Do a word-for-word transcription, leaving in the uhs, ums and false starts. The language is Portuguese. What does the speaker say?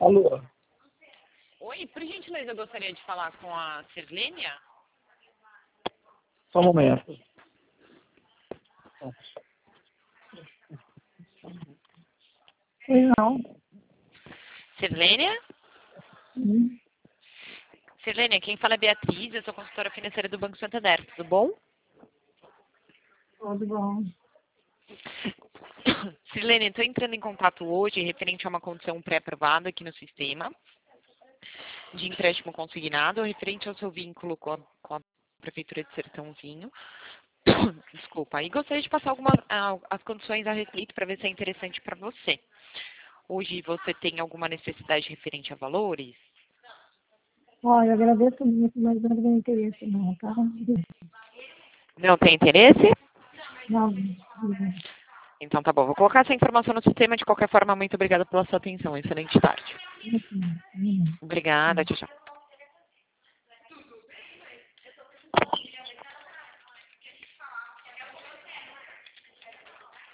Alô? Oi, por gentileza, eu gostaria de falar com a Sirlênia. Só um momento. Pois não. Sirlênia? Hum, Sirlênia, quem fala é Beatriz, eu sou consultora financeira do Banco Santander, tudo bom? Tudo bom. Sirlênia, estou entrando em contato hoje referente a uma condição pré-aprovada aqui no sistema de empréstimo consignado, referente ao seu vínculo com a, com a Prefeitura de Sertãozinho. Desculpa, e gostaria de passar algumas ah, as condições a respeito para ver se é interessante para você. Hoje você tem alguma necessidade referente a valores? Olha, eu agradeço muito, mas não tenho interesse não, tá? Não tem interesse? Não. Então tá bom, vou colocar essa informação no sistema. De qualquer forma, muito obrigada pela sua atenção. Excelente tarde. Não. Não. Obrigada, tchau, tchau.